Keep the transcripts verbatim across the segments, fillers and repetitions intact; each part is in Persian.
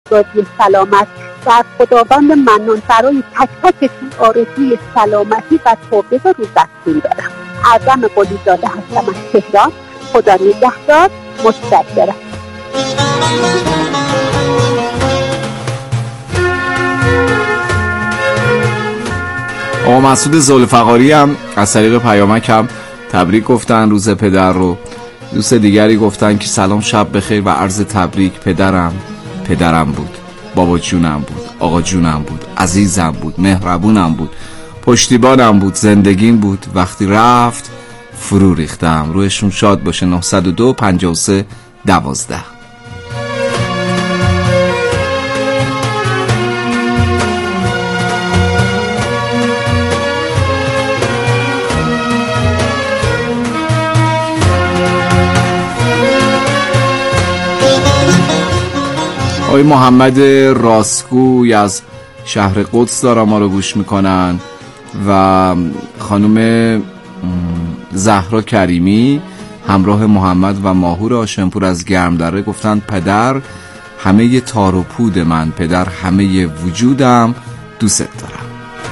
آزادی سلامت و از خداوند منان برای تک تکتون آرزوی سلامتی و توفیق روزتون دارم. اعظم قلیزاده هستم از تهران. خدا نگهدار. متشکرم. آقا مسعود ذوالفقاری هم از طریق پیامک هم تبریک گفتن روز پدر رو. دوست دیگری گفتن که سلام شب بخیر و عرض تبریک. پدرم پدرم بود، بابا جونم بود، آقا جونم بود، عزیزم بود، مهربونم بود، پشتیبانم بود، زندگیم بود. وقتی رفت فرو ریختم. روحشون شاد باشه. نه صد و دو پنجاه و سه دوازده. آقای محمد راستگوی از شهر قدس دارن ما رو گوش میکنن و خانم زهرا کریمی همراه محمد و ماهور آشنپور از گرمدره گفتن پدر همه تار و پود من، پدر همه وجودم، دوست دارم.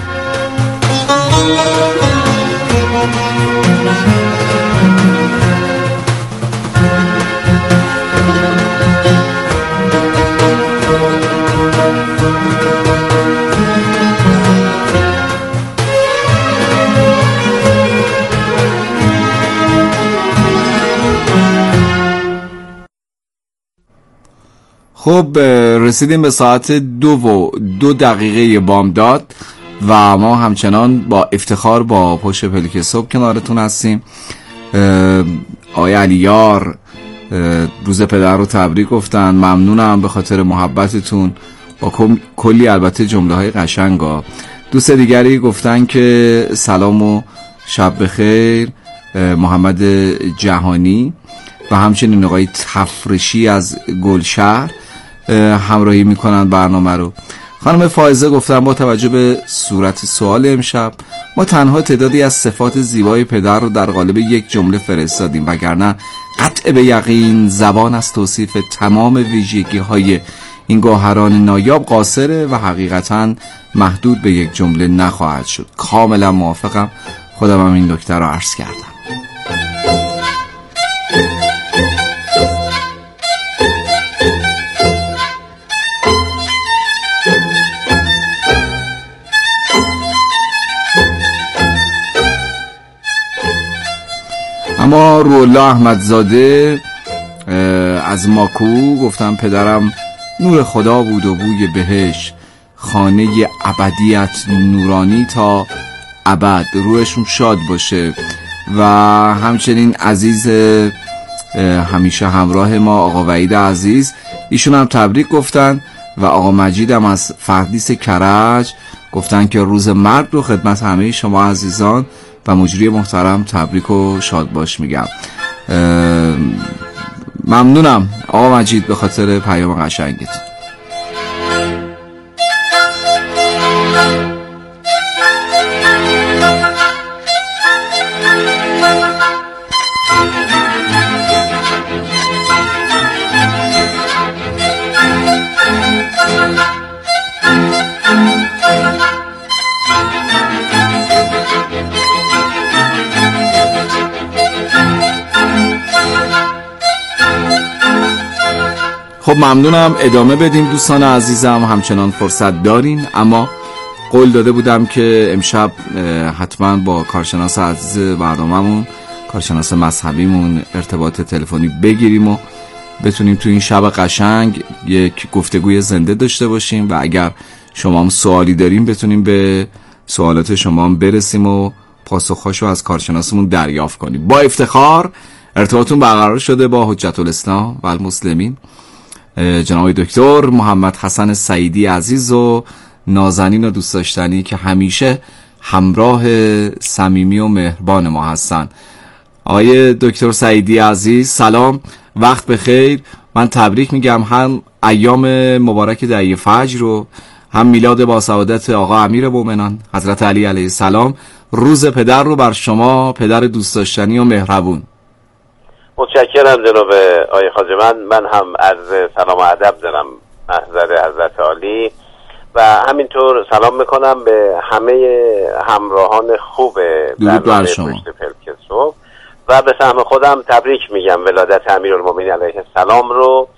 خب رسیدیم به ساعت دو و دو دقیقه بامداد و ما همچنان با افتخار با پشت پلک صبح کنارتون هستیم. آقای علیار روز پدر رو تبریک گفتن. ممنونم به خاطر محبتتون با کلی البته جمله های قشنگا. دوست دیگری گفتن که سلام و شب بخیر. محمد جهانی و همچنین آقای تفرشی از گلشهر همراهی میکنن برنامه رو. خانم فائزه گفتن با توجه به صورت سوال امشب ما تنها تعدادی از صفات زیبای پدر رو در قالب یک جمله فرستادیم، وگرنه قطع به یقین زبان از توصیف تمام ویژگی های این گوهران نایاب قاصره و حقیقتا محدود به یک جمله نخواهد شد. کاملا موافقم. خودم هم این نکته رو عرض کردم. اما روح‌الله احمدزاده از ماکو گفتم پدرم نور خدا بود و بوی بهشت، خانه ابدیت نورانی تا ابد. روحشون شاد باشه. و همچنین عزیز همیشه همراه ما آقا وحید عزیز، ایشون هم تبریک گفتن و آقا مجید هم از فردیس کرج گفتن که روز مرگ رو خدمت همه شما عزیزان و مجری محترم تبریک و شاد باش میگم. ممنونم آقا مجید به خاطر پیام قشنگت. خب ممنونم. ادامه بدیم دوستان عزیزم، همچنان فرصت دارین. اما قول داده بودم که امشب حتما با کارشناس عزیز برنامه‌مون، کارشناس مذهبیمون ارتباط تلفنی بگیریم و بتونیم تو این شب قشنگ یک گفتگوی زنده داشته باشیم و اگر شما هم سوالی داریم بتونیم به سوالات شما هم برسیم و پاسخاشو از کارشناسمون دریافت کنیم. با افتخار ارتباطتون برقرار شده با حجت الاسلام و المسلمین جناب دکتر محمد حسن سعیدی عزیز و نازنین و دوست داشتنی که همیشه همراه صمیمی و مهربان ما هستن. آقای دکتر سعیدی عزیز سلام، وقت بخیر. من تبریک میگم هم ایام مبارک دعی فجر رو، هم میلاد با سعادت آقا امیر مومنان حضرت علی علیه السلام. روز پدر رو بر شما، پدر دوست داشتنی و مهربون. متشکرم جناب آقای خواجه. من من هم عرض سلام و ادب دارم محضر حضرت عالی و همینطور سلام میکنم به همه همراهان خوب برنامه پشت پلک صبح و به سهم خودم تبریک میگم ولادت امیرالمومنین علیه السلام رو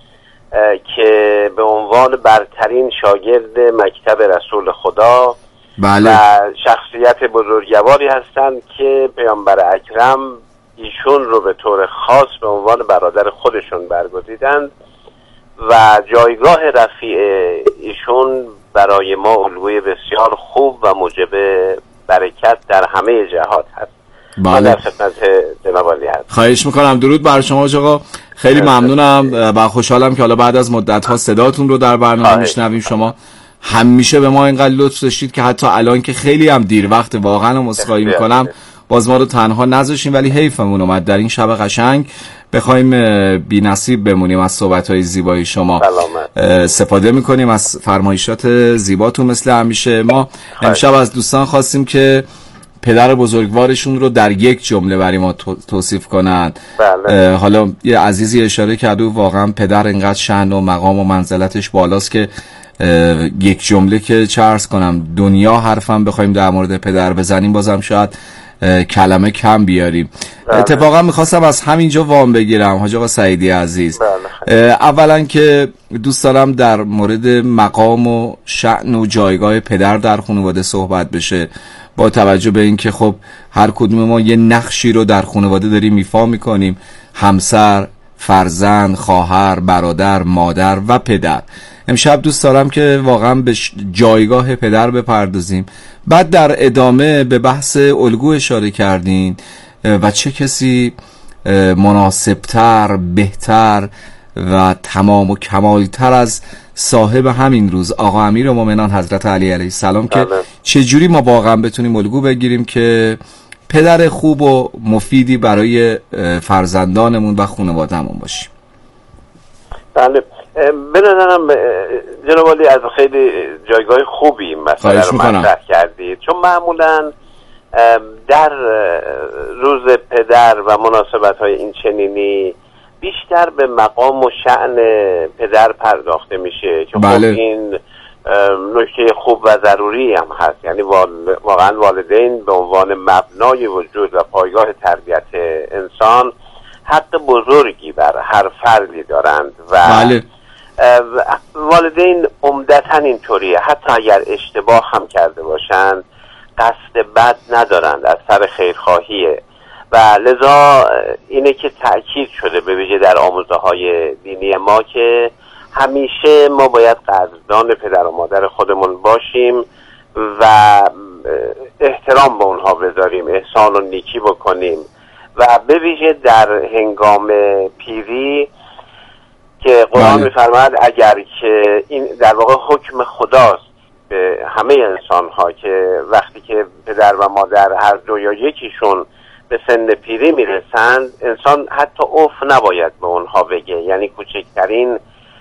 که به عنوان برترین شاگرد مکتب رسول خدا بله. و شخصیت بزرگواری هستند که پیامبر اکرم ایشون رو به طور خاص به عنوان برادر خودشون برگزیدند و جایگاه رفیع ایشون برای ما الگوی بسیار خوب و موجب برکت در همه جهات هست. بله. در خدمت جناب عالی هست. خواهش میکنم. درود بر شما آقا، خیلی ممنونم و خوشحالم که حالا بعد از مدت ها صداتون رو در برنامه میشنویم. شما همیشه به ما اینقدر لطف داشتید که حتی الان که خیلی هم دیر وقت واقعا مسخایی میکنم باز ما رو تنها نذاشتین، ولی حیفمون اومد در این شب قشنگ بخوایم بی نصیب بمونیم از صحبت‌های زیبای شما. استفاده میکنیم از فرمایشات زیباتون مثل همیشه. ما امشب از دوستان خواستیم که پدر بزرگوارشون رو در یک جمله برای ما توصیف کنن. بله. حالا یه عزیزی اشاره کرده و واقعا پدر اینقدر شأن و مقام و منزلتش بالاست که یک جمله که چه عرض کنم دنیا حرفم بخوایم در مورد پدر بزنیم بازم شاید کلمه کم بیاریم. بله. اتفاقا میخواستم از همینجا وام بگیرم حاج آقا سعیدی عزیز. بله. اولا که دوست دارم در مورد مقام و شأن و جایگاه پدر در خانواده صحبت بشه، با توجه به اینکه خب هر کدوم ما یه نقشی رو در خانواده داریم ایفا میکنیم، همسر، فرزند، خواهر، برادر، مادر و پدر. امشب دوست دارم که واقعا به جایگاه پدر بپردازیم، بعد در ادامه به بحث الگو اشاره کردین و چه کسی مناسبتر، بهتر و تمام و کمالتر از صاحب همین روز آقا امیرالمومنین حضرت علی علیه السلام که چجوری ما واقعا بتونیم الگو بگیریم که پدر خوب و مفیدی برای فرزندانمون و خانواده‌مون باشیم. بله، به نظرم جناب عالی از خیلی جایگاه خوبی مثلا رو مطرح کردید، چون معمولا در روز پدر و مناسبت‌های این چنینی بیشتر به مقام و شأن پدر پرداخته میشه که بله. خب این نکته خوب و ضروری هم هست، یعنی واقعا والدین به عنوان مبنای وجود و پایگاه تربیت انسان حق بزرگی بر هر فردی دارند و بله. والدین عمدتاً اینطوریه، حتی اگر اشتباه هم کرده باشند قصد بد ندارند، از سر خیرخواهیه و لذا اینه که تأکید شده به ویژه در آموزه های دینی ما که همیشه ما باید قدردان پدر و مادر خودمون باشیم و احترام به اونها بذاریم، احسان و نیکی بکنیم و به ویژه در هنگام پیری که قرآن می‌فرماید اگر که این در واقع حکم خداست به همه انسان ها که وقتی که پدر و مادر هر دو یا یکیشون به سن پیری میرسند انسان حتی اوف نباید به اونها بگه، یعنی کوچکترین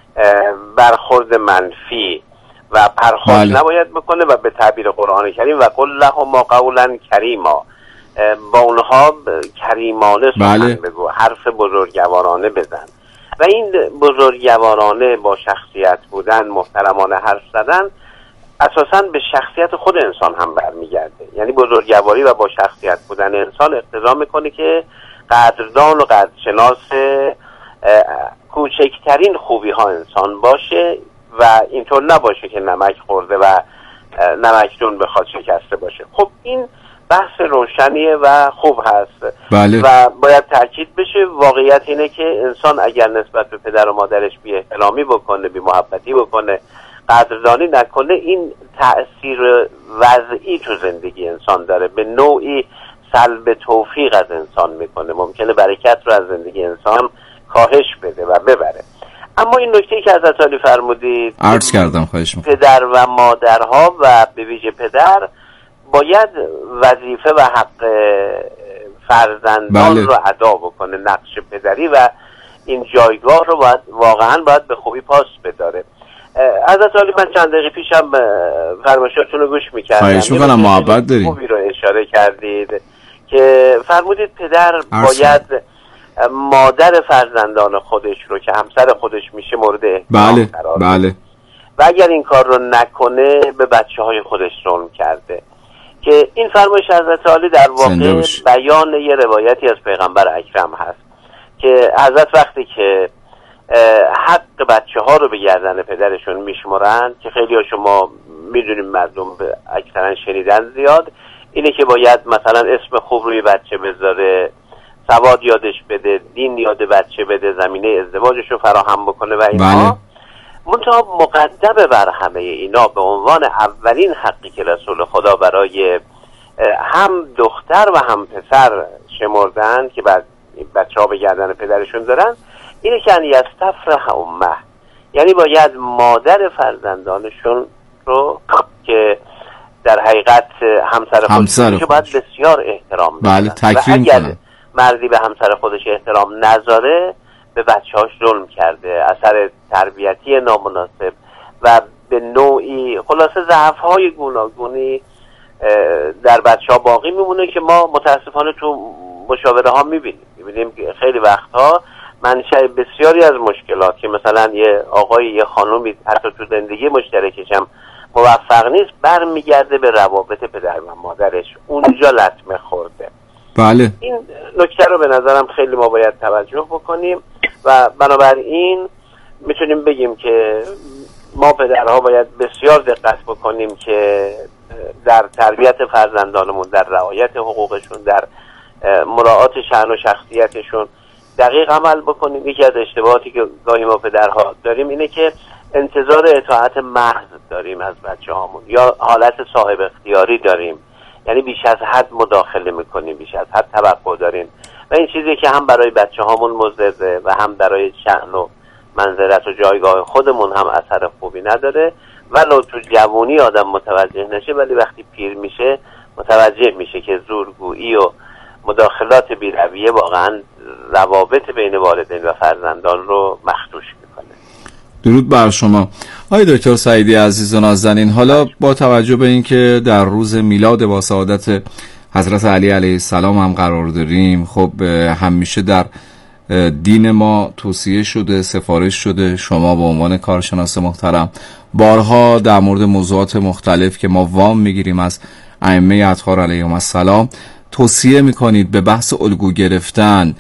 برخورد منفی و پرخاش بله. نباید بکنه و به تعبیر قرآن کریم و قل لهما قولا کریما، با اونها کریمانه سخن بله. بگو، حرف بزرگوارانه بزن و این بزرگوارانه با شخصیت بودن، محترمانه حرف زدن اساساً به شخصیت خود انسان هم برمیگرده، یعنی بزرگواری و با شخصیت بودن انسان اقتضا میکنه که قدردان و قدرشناس کوچکترین خوبی ها انسان باشه و اینطور نباشه که نمک خورده و نمکدون بخواد شکسته باشه. خب این بحث روشنیه و خوب هست. بله. و باید تاکید بشه واقعیت اینه که انسان اگر نسبت به پدر و مادرش بی احترامی بکنه، بی محبتی بکنه، قدردانی نکنه، این تأثیر وضعی تو زندگی انسان داره، به نوعی سلب توفیق از انسان میکنه، ممکنه برکت رو از زندگی انسان کاهش بده و ببره. اما این نکته‌ای که حضرت علی فرمودید عرض کردم، خواهش می‌کنم، پدر و مادرها و به ویژه پدر باید وظیفه و حق فرزندان بله. رو ادا بکنه، نقش پدری و این جایگاه رو باید واقعا باید به خوبی پاس بداره. حضرت علی من چند دقیقه پیشم فرمایشاتون رو گوش می‌کردم، خواهش می‌کنم، محبت دارید، خوبی رو اشاره کردید که فرمودید پدر باید مادر فرزندان خودش رو که همسر خودش میشه مورد احترام بله. قرار بله. و اگر این کار رو نکنه به بچه های خودش ظلم کرده. که این فرمایش حضرت عالی در واقع بیان یه روایتی از پیغمبر اکرم هست که حضرت وقتی که حق بچه ها رو به گردن پدرشون میشمارن، که خیلی ها شما میدونیم مردم اکثرا شنیدن زیاد، اینه که باید مثلا اسم خوب روی بچه بذاره، سواد یادش بده، دین یاد بچه بده، زمینه ازدواجش رو فراهم بکنه و اینها. منتها مقدمه بر همه اینا به عنوان اولین حقی که رسول خدا برای هم دختر و هم پسر شمردن که بعد بچه ها به گردن پدرشون دارن، اینه که ان یستفرح امه، یعنی باید مادر فرزندانشون رو که در حقیقت همسر خودش که باید بسیار احترام بده. بله، تکریم و اگر کنن. مردی به همسر خودش احترام نذاره به بچه‌هاش ظلم کرده، اثر تربیتی نامناسب و به نوعی خلاصه ضعف‌های گوناگونی در بچه‌ها باقی میمونه که ما متاسفانه تو مشاوره ها میبینیم میبینیم که خیلی وقتها منشأ بسیاری از مشکلات که مثلا یه آقای یه خانومی حتی تو زندگی مشترکش هم موفق نیست برمیگرده به روابط پدر و مادرش، اونجا لطمه خورده. بله. این نکته رو به نظرم خیلی ما باید توجه بکنیم و بنابراین میتونیم بگیم که ما پدرها باید بسیار دقت بکنیم که در تربیت فرزندانمون، در رعایت حقوقشون، در مراعات شأن و شخصیتشون دقیق عمل بکنیم. یکی از اشتباهاتی که گاهی ما پدرها داریم اینه که انتظار اطاعت محض داریم از بچه هامون یا حالت صاحب اختیاری داریم، یعنی بیش از حد مداخله میکنیم، بیش از حد توقع داریم و این چیزی که هم برای بچه هامون مضره و هم برای شأن و منزلت و جایگاه خودمون هم اثر خوبی نداره. ولو تو جوانی آدم متوجه نشه ولی وقتی پیر میشه متوجه میشه که زورگویی و مداخلات بی‌رویه واقعا روابط بین والدین و فرزندان رو مخدوش میکنه. درود بر شما آقای دکتر سعیدی عزیز و نازنین. حالا با توجه به اینکه در روز میلاد با سعادت حضرت علی علیه السلام هم قرار داریم، خب همیشه در دین ما توصیه شده، سفارش شده، شما به عنوان کارشناس محترم بارها در مورد موضوعات مختلف که ما وام میگیریم از ائمه اطهار علیهم السلام توصیه میکنید به بحث الگو گرفتن.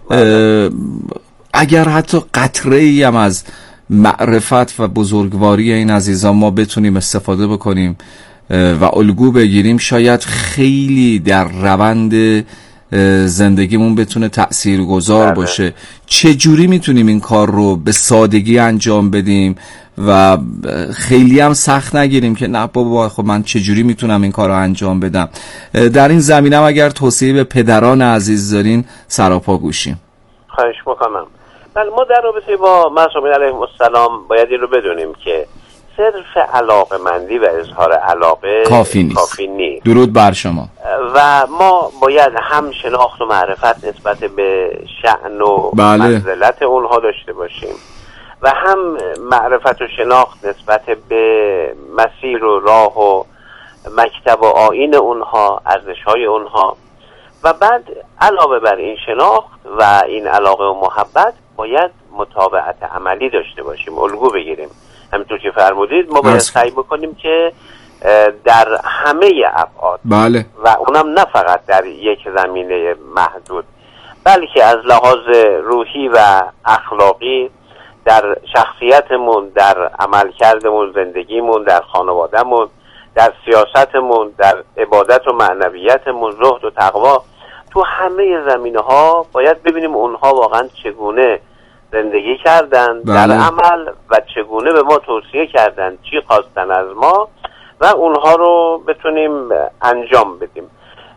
اگر حتی قطره‌ای هم از معرفت و بزرگواری این عزیزان ما بتونیم استفاده بکنیم و الگو بگیریم، شاید خیلی در روند زندگیمون بتونه تأثیرگذار باشه. چه جوری میتونیم این کار رو به سادگی انجام بدیم و خیلی هم سخت نگیریم که نه بابا خب من چه جوری میتونم این کار رو انجام بدم؟ در این زمینه اگر توصیه به پدران عزیز دارین سراپا گوشیم. خواهش میکنم. بله، ما در رابطه با معصومین علیهم السلام باید این رو بدونیم که صرف علاقه‌مندی و اظهار علاقه کافی نیست. کافی نیست. درود بر شما. و ما باید هم شناخت و معرفت نسبت به شأن و بله. منزلت اونها داشته باشیم و هم معرفت و شناخت نسبت به مسیر و راه و مکتب و آیین اونها، ارزش‌های اونها و بعد علاوه بر این شناخت و این علاقه و محبت باید متابعت عملی داشته باشیم، الگو بگیریم. همینطور که فرمودید ما باید سعی بکنیم که در همه ابعاد بله. و اونم نه فقط در یک زمینه محدود بلکه از لحاظ روحی و اخلاقی در شخصیتمون، در عملکردمون، زندگیمون، در خانوادهمون، در سیاستمون، در عبادت و معنویتمون، زهد و تقوا، تو همه زمینه ها باید ببینیم اونها واقعا چگونه زندگی کردن بله. در عمل و چگونه به ما توصیه کردن، چی خواستن از ما و اونها رو بتونیم انجام بدیم.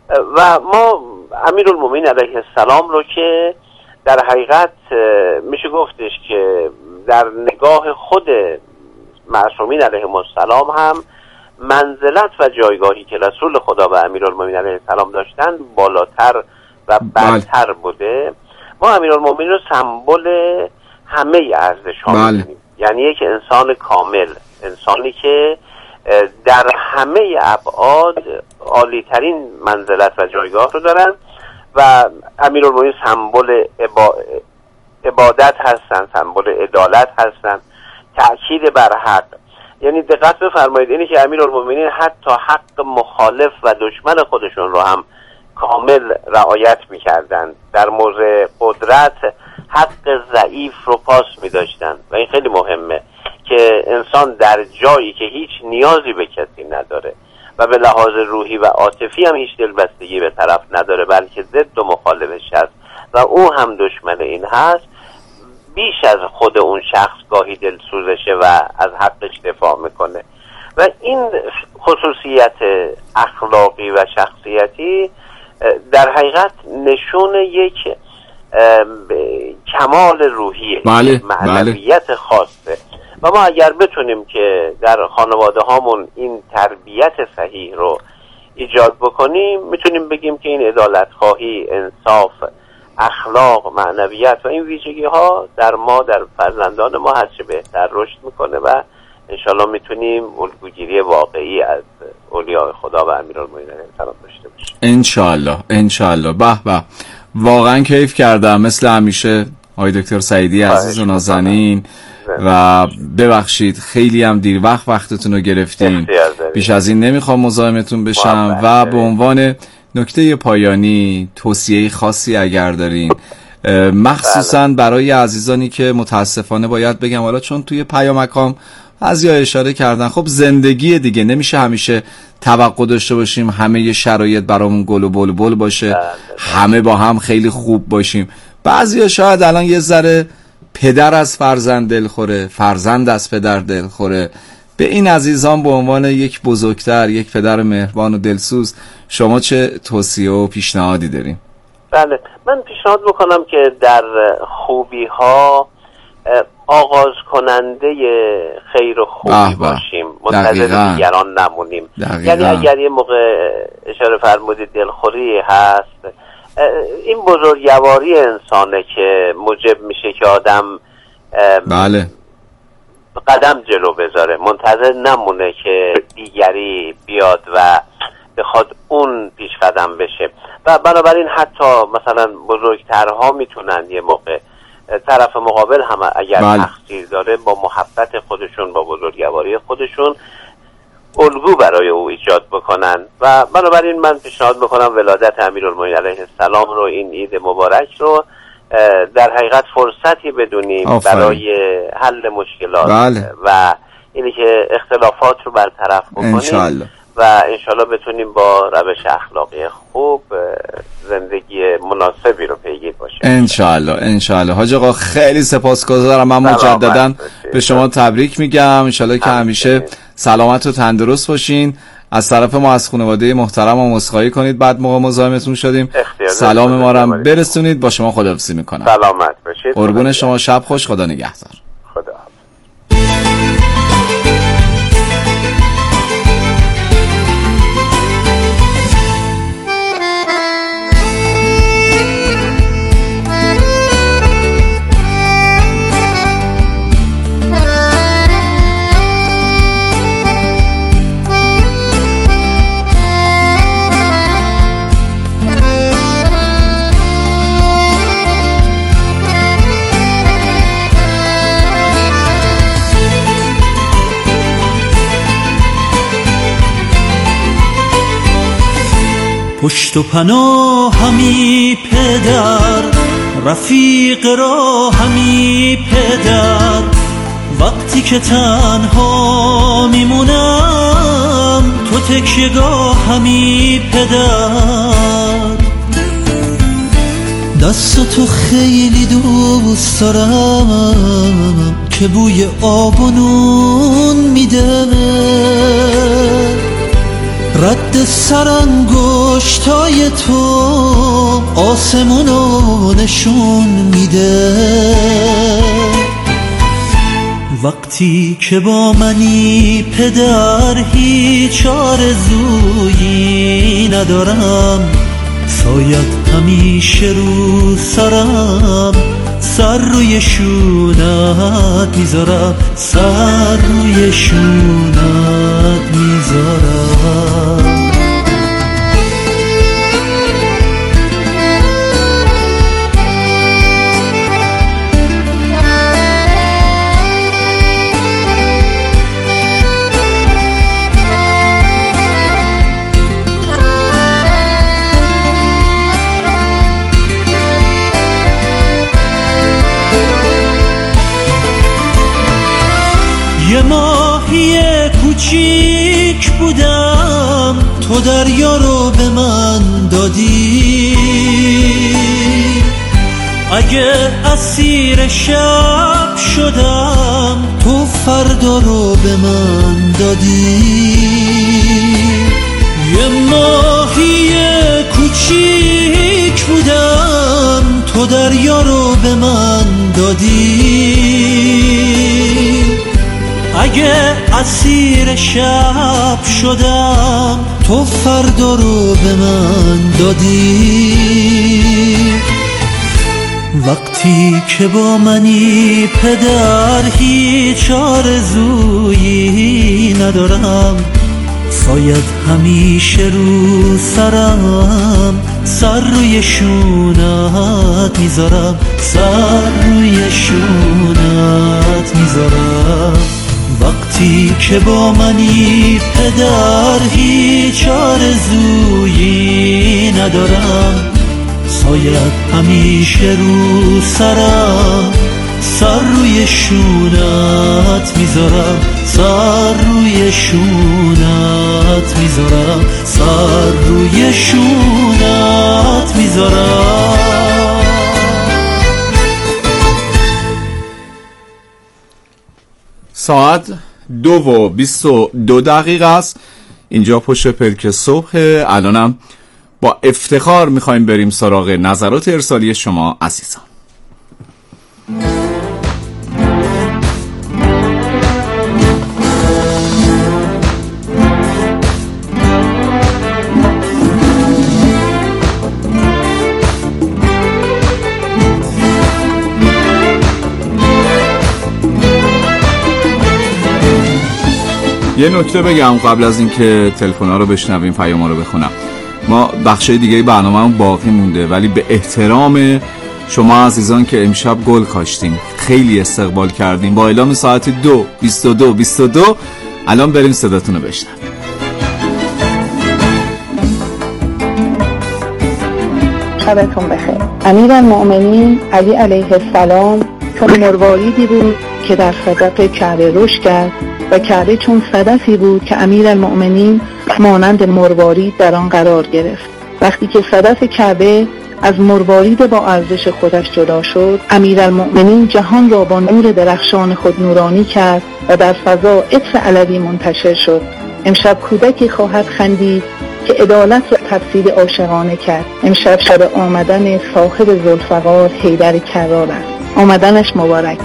و ما امیرالمومنین علیه السلام رو که در حقیقت میشه گفتش که در نگاه خود معصومین علیهم السلام هم منزلت و جایگاهی که رسول خدا و امیرالمومنین علیه السلام داشتن بالاتر و برتر بوده. ما امیرالمومنین رو سمبل همه ارزش‌ها می‌دونیم، یعنی یک انسان کامل، انسانی که در همه ابعاد عالی‌ترین منزلت و جایگاه رو دارن و امیرالمومنین سمبل عبا... عبادت هستن، سمبل عدالت هستن، تأکید بر حق یعنی دقت بفرمایید اینی که امیرالمومنین حتی حق مخالف و دشمن خودشون رو هم کامل رعایت میکردن، در موضع قدرت حق ضعیف رو پاس میداشتن و این خیلی مهمه که انسان در جایی که هیچ نیازی به کسی نداره و به لحاظ روحی و عاطفی هم هیچ دلبستگی به طرف نداره بلکه ضد و مخالفش هست و او هم دشمن این هست، بیش از خود اون شخص گاهی دلسوزشه و از حقش دفاع میکنه و این خصوصیت اخلاقی و شخصیتی در حقیقت نشون یک کمال روحی، بله، معنویت بله. خاصه و ما اگر بتونیم که در خانواده هامون این تربیت صحیح رو ایجاد بکنیم میتونیم بگیم که این عدالت خواهی، انصاف، اخلاق، معنویت و این ویژگی ها در ما، در فرزندان ما هرچه بهتر رشد میکنه و انشالله میتونیم الگوگیری واقعی از اولیاء خدا و امیرالمومنین سلام داشته باشیم. انشالله انشالله. به به، واقعا کیف کردم مثل همیشه آقای دکتر سعیدی عزیز و نازنین و ببخشید خیلی هم دیر وقت وقتتون رو گرفتیم، بیش از این نمیخوام مزاحمتون بشم و به عنوان نکته پایانی توصیه خاصی اگر دارین مخصوصا برای عزیزانی که متاسفانه باید بگم حالا چون توی پیامکام بعضیا اشاره کردن خب زندگی دیگه نمیشه همیشه توقع داشته باشیم همه شرایط برامون گل و بلبل باشه، همه با هم خیلی خوب باشیم. بعضیا شاید الان یه ذره پدر از فرزند دلخوره، فرزند از پدر دلخوره. به این عزیزان به عنوان یک بزرگتر، یک پدر مهربان و دلسوز شما چه توصیه و پیشنهادی داریم؟ بله، من پیشنهاد میکنم که در خوبی ها آغاز کننده خیر و خوبی باشیم، منتظر دیگران نمونیم. دقیقا. یعنی اگر یه موقع اشاره فرمودید دلخوری هست، این بزرگواری انسانه که موجب میشه که آدم بله قدم جلو بذاره، منتظر نمونه که دیگری بیاد و بخواد اون پیش قدم بشه و بنابراین حتی مثلا بزرگترها میتونن یه موقع طرف مقابل هم اگر تقصیر داره با محبت خودشون، با بزرگواری خودشون الگو برای او ایجاد بکنن و بنابراین من پیشنهاد میکنم ولادت امیرالمومنین علیه السلام رو، این عید مبارک رو در حقیقت فرصتی بدونیم آفره. برای حل مشکلات بله. و اینی که اختلافات رو برطرف بکنیم انشالله. و انشالله بتونیم با روش اخلاقی خوب زندگی مناسبی رو پیگیر باشیم انشالله انشالله. حاج آقا خیلی سپاسگزارم، من مجددا به شما تبریک میگم، انشالله که همیشه سلامت و تندرست باشین. از طرف ما از خانواده محترم و عذرخواهی کنید بعد موقع مزاحمتون شدیم، سلام ما رو برسونید. با شما خداحافظی میکنم. سلامت باشید. قربون شما، شب خوش، خدا نگهدار. خدا. پشت و پناهمی پدر، رفیق راهمی پدر، وقتی که تنها میمونم تو تکیه‌گاهمی پدر. دستاتو خیلی دوست دارم که بوی آب و نون میده، رد سرانگشتای تو آسمونو نشون میده. وقتی که با منی پدر هیچ آرزویی ندارم، سایت همیشه رو سرم، سر روی شونت میذارم، سر روی شونت میذارم. ماهی کوچیک بودم، تو دریا رو به من دادی. اگه اسیر شب شدم، تو فردا رو به من دادی. یه ماهی کوچیک بودم، تو دریا رو به من دادی. اگه اسیر شب شدم، تو فردا رو به من دادی. وقتی که با منی پدر، هیچ آرزویی ندارم. سایت همیشه رو سرم، سر روی شونت میذارم، سر روی شونت میذارم. وقتی که با منی پدر، هیچ آرزویی ندارم. سایت همیشه رو سرم، سر روی شونت میذارم، سر روی شونت میذارم، سر روی شونت میذارم. ساعت دو و بیست و دو دقیقه است. اینجا پشت پلک صبح. الانم با افتخار میخوایم بریم سراغ نظرات ارسالی شما عزیزان. یه نکته بگم قبل از اینکه تلفن‌ها رو بشنویم، پیام‌ها رو بخونم. ما بخشای دیگه برنامه‌مون باقی مونده، ولی به احترام شما عزیزان که امشب گل کاشتیم، خیلی استقبال کردیم. با اعلام ساعت دو بیست و دو بیست و دو الان بریم صداتون رو بشنویم. شبتون بخیر. امیرالمؤمنین علی علیه السلام چون مرواریدی بود که در صدف کعبه رشد کرد و کعبه چون صدفی بود که امیرالمؤمنین مانند مروارید در آن قرار گرفت. وقتی که صدف کعبه از مروارید با ارزش خودش جدا شد، امیرالمؤمنین جهان را با نور درخشان خود نورانی کرد و در فضا عطر علوی منتشر شد. امشب کودکی خواهد خندید که عدالت را تفسیر عاشقانه کرد. امشب شب آمدن صاحب ذوالفقار حیدر کرار است. آمدنش مبارک.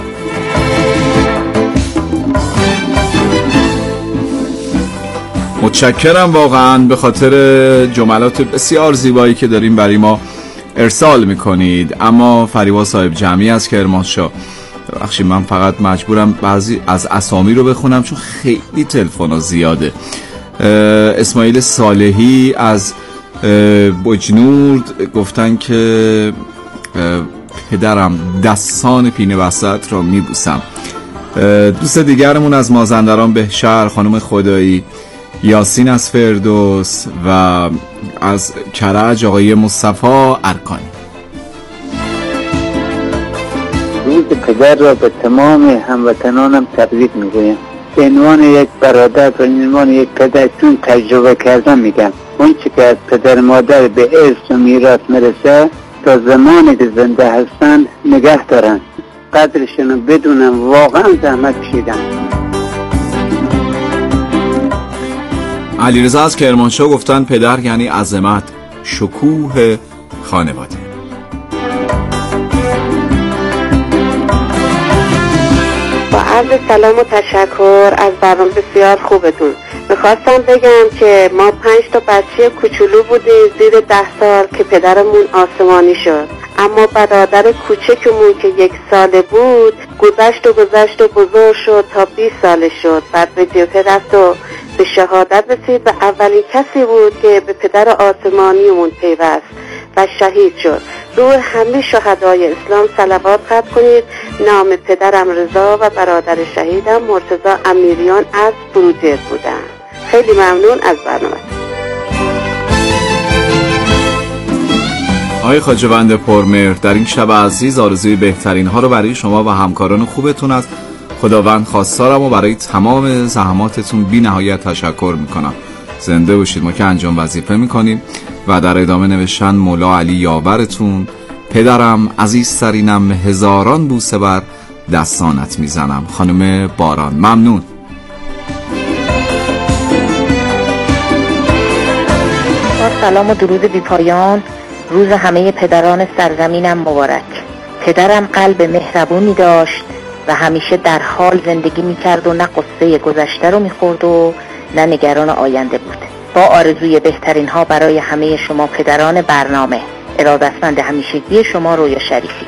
متشکرم واقعا به خاطر جملات بسیار زیبایی که داریم برای ما ارسال میکنید. اما فریبا صاحب جمعی از کرمانشاه، ببخشید من فقط مجبورم بعضی از اسامی رو بخونم چون خیلی تلفن زیاده. اسماعیل صالحی از بجنورد گفتن که پدرم دستان پینه وسط را میبوسم. دوست دیگرمون از مازندران بهشهر خانم خدایی، یاسین از فردوس و از کرج آقای مصطفی ارکانی. روز پدر را به تمام هموطنانم تبریک میگویم. به عنوان یک برادر و عنوان یک پدر چون تجربه کردم میگم اون چی که از پدر مادر به ارث و میراث مرسه تا زمانی که زنده هستن نگه دارن، قدرشون بدونم، واقعا زحمت کشیدن. علیرضا از کرمانشاه گفتن پدر یعنی عظمت، شکوه خانواده. با عرض سلام و تشکر از برنامه بسیار خوبتون. میخواستم بگم که ما پنج تا بچه کوچولو بودیم زیر ده سال که پدرمون آسمانی شد، اما برادر کوچکمون که یک ساله بود گذشت و گذشت و بزرگ شد تا بیست ساله شد. بعد به جبهه رفت و به شهادت رسید و اولین کسی بود که به پدر آسمانیمون پیوست و شهید شد. روح همه شهدای اسلام صلوات ختم کنید. نام پدرم رضا و برادر شهیدم مرتضی امیریان از بروجرد بودن. خیلی ممنون از برنامه. آقای خواجه‌بند پرمهر، در این شب عزیز آرزوی بهترین ها رو برای شما و همکاران خوبتون از خداوند خواستارم و برای تمام زحماتتون بی نهایت تشکر میکنم. زنده باشید. ما که انجام وظیفه میکنیم. و در ادامه نوشتن مولا علی یاورتون، پدرم عزیزترینم، هزاران بوسه بر دستانت میزنم. خانم باران، ممنون. سلام و درود بی پایان. روز همه پدران سرزمینم مبارک. پدرم قلب مهربونی داشت و همیشه در حال زندگی میکرد و نه قصه گذشته رو میخورد و نه نگران آینده بود. با آرزوی بهترین ها برای همه شما پدران برنامه. ارادتمند همیشگی شما، رویا شریفی.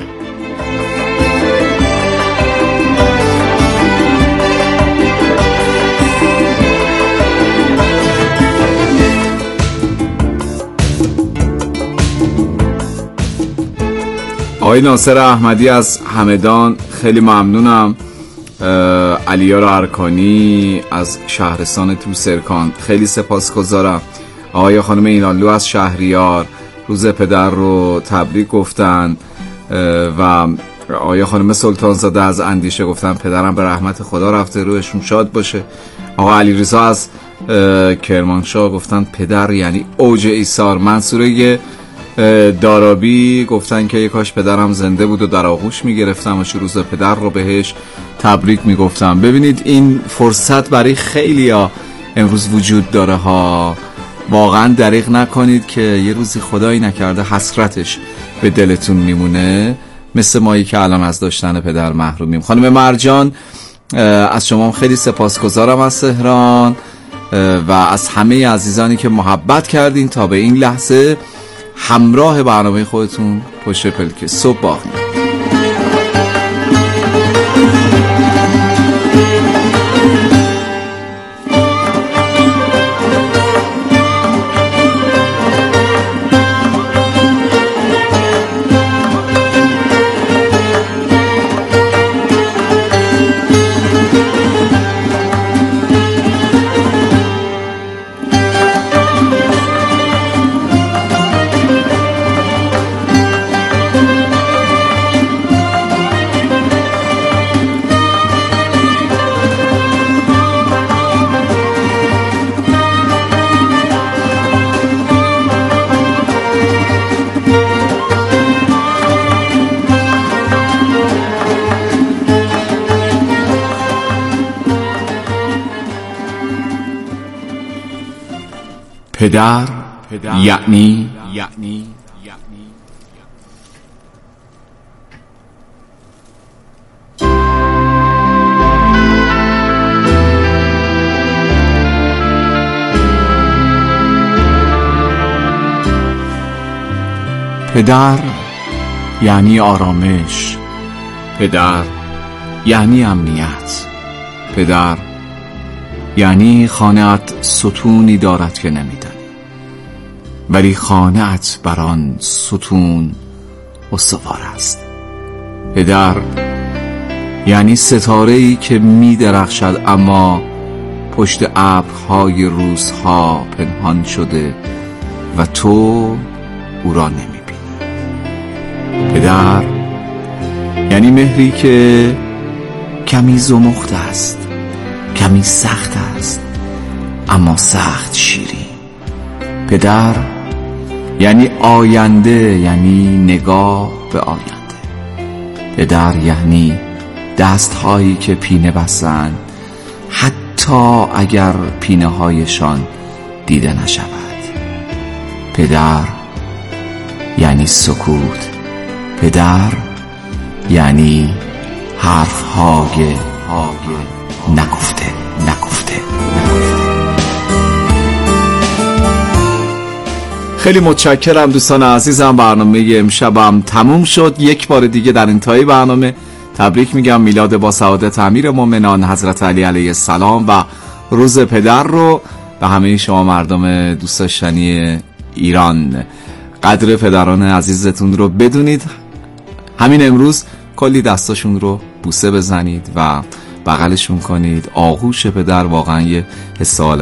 آقای ناصر احمدی از همدان، خیلی ممنونم. علیار ارکانی از شهرستان توسرکان، خیلی سپاسگزارم. آقای خانم اینالو از شهریار روز پدر رو تبریک گفتن و آقای خانم سلطانزاده از اندیشه گفتن پدرم به رحمت خدا رفته، روحشون شاد باشه. آقا علیرضا از کرمانشاه گفتن پدر یعنی اوج ایثار. منصوره دارابی گفتن که کاش پدرم زنده بود و در آغوش میگرفتم و روز پدر رو بهش تبریک میگفتم. ببینید این فرصت برای خیلی ها امروز وجود داره ها. واقعا دریغ نکنید که یه روزی خدایی نکرده حسرتش به دلتون میمونه، مثل مایی که الان از داشتن پدر محرومیم. خانم مرجان از شما خیلی سپاسگزارم از تهران و از همه عزیزانی که محبت کردین تا به این لحظه همراه برنامه خودتون پشت پلک صبح باقی. پدر, پدر یعنی یعنی پدر یعنی آرامش، پدر یعنی امنیت، پدر یعنی خانه‌ات ستونی دارد که نمیدانی، ولی خانه‌ات بر آن ستون استوار است. پدر یعنی ستاره‌ای که می‌درخشد اما پشت ابرهای روزها پنهان شده و تو او را نمی‌بینی. پدر یعنی مهری که کمی زمخته است، کمی سخت است، اما سخت شیرین. پدر یعنی آینده، یعنی نگاه به آینده. پدر یعنی دستهایی که پینه بستند حتی اگر پینه هایشان دیده نشود. پدر یعنی سکوت. پدر یعنی حرف های نگفته نگفته. خیلی متشکرم دوستان عزیزم. برنامه امشبم تموم شد. یک بار دیگه در انتهای برنامه تبریک میگم میلاد با سعادت امیر مومنان حضرت علی علیه السلام و روز پدر رو به همه شما مردم دوست داشتنی ایران. قدر پدران عزیزتون رو بدونید. همین امروز کلی دستاشون رو بوسه بزنید و بغلشون کنید. آغوش پدر واقعا یه حس